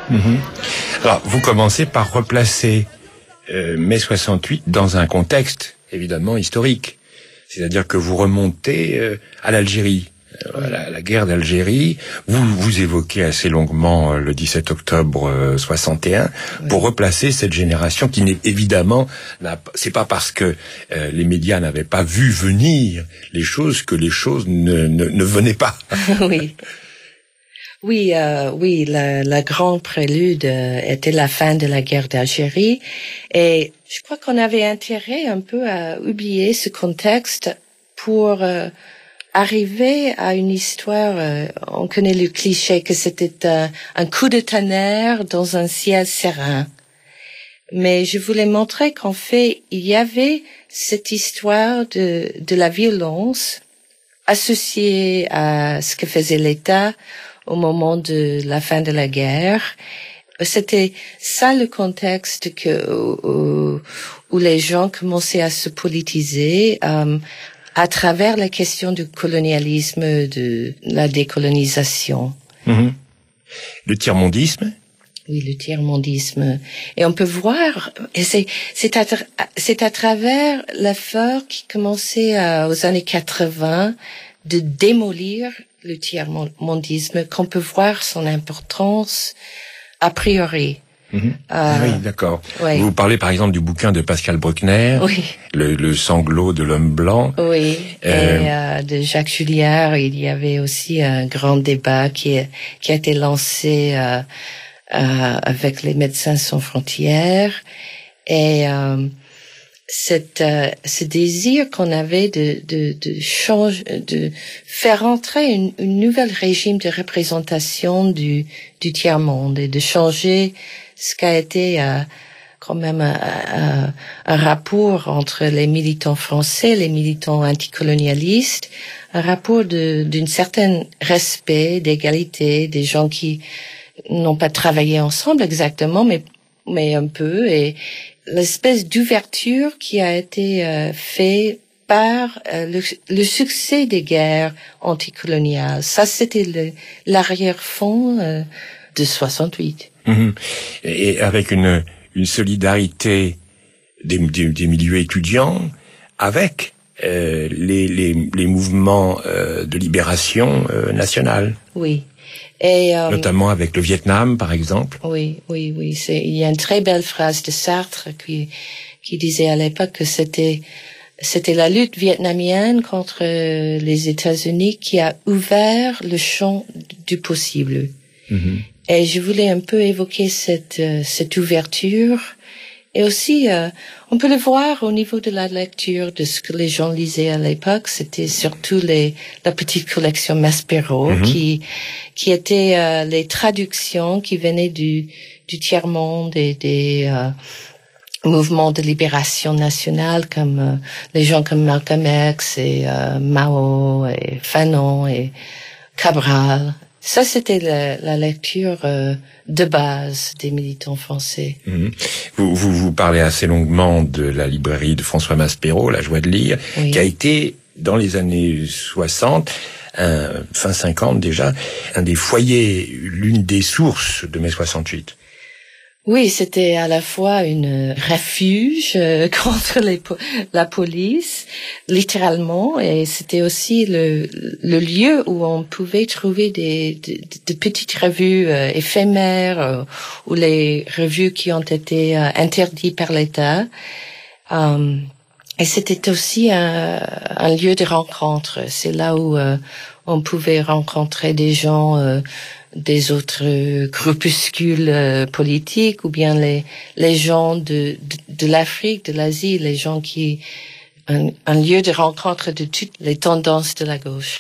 Mhm. Alors, vous commencez par replacer mai 68 dans un contexte évidemment historique. C'est-à-dire que vous remontez à l'Algérie, à la guerre d'Algérie. Vous évoquez assez longuement le 17 octobre 61 pour replacer cette génération qui n'est évidemment c'est pas parce que les médias n'avaient pas vu venir les choses que les choses ne venaient pas. Oui. Oui, la grande prélude était la fin de la guerre d'Algérie, et je crois qu'on avait intérêt un peu à oublier ce contexte pour arriver à une histoire. On connaît le cliché que c'était un coup de tonnerre dans un ciel serein. Mais je voulais montrer qu'en fait, il y avait cette histoire de la violence associée à ce que faisait l'État au moment de la fin de la guerre. C'était ça le contexte où les gens commençaient à se politiser à travers la question du colonialisme, de la décolonisation. Mmh. Le tiers-mondisme? Oui, le tiers-mondisme. Et on peut voir, et c'est à travers l'effort qui commençait aux années 80 de démolir le tiers-mondisme qu'on peut voir son importance a priori. Mmh. Oui, d'accord. Oui. Vous parlez par exemple du bouquin de Pascal Bruckner, oui. le sanglot de l'homme blanc. Oui, et de Jacques Julliard, il y avait aussi un grand débat qui a été lancé avec les Médecins sans frontières, et ce désir qu'on avait de faire entrer une nouvelle régime de représentation du tiers-monde et de changer ce qu'a été quand même un rapport entre les militants français, les militants anticolonialistes, un rapport d'une certaine respect, d'égalité, des gens qui n'ont pas travaillé ensemble exactement, mais un peu, et l'espèce d'ouverture qui a été fait par le succès des guerres anticoloniales. Ça, c'était l'arrière-fond de 68. Mmh. Et avec une solidarité des milieux étudiants avec les mouvements de libération nationale. Oui. Et, notamment avec le Vietnam, par exemple. Oui. Il y a une très belle phrase de Sartre qui disait à l'époque que c'était la lutte vietnamienne contre les États-Unis qui a ouvert le champ du possible. Mm-hmm. Et je voulais un peu évoquer cette ouverture. Et aussi, on peut le voir au niveau de la lecture de ce que les gens lisaient à l'époque. C'était surtout la petite collection Maspero, mm-hmm. qui était les traductions qui venaient du tiers-monde et des mouvements de libération nationale, comme les gens comme Malcolm X et Mao et Fanon et Cabral. Ça, c'était la lecture de base des militants français. Mmh. Vous parlez assez longuement de la librairie de François Maspero, La Joie de lire, oui. Qui a été, dans les années 60, fin 50 déjà, un des foyers, l'une des sources de mai 68. Oui, c'était à la fois une refuge contre la police, littéralement, et c'était aussi le lieu où on pouvait trouver de petites revues éphémères ou les revues qui ont été interdites par l'État. Et c'était aussi un lieu de rencontre. C'est là où on pouvait rencontrer des gens des autres groupuscules politiques, ou bien les gens de l'Afrique, de l'Asie, les gens un lieu de rencontre de toutes les tendances de la gauche.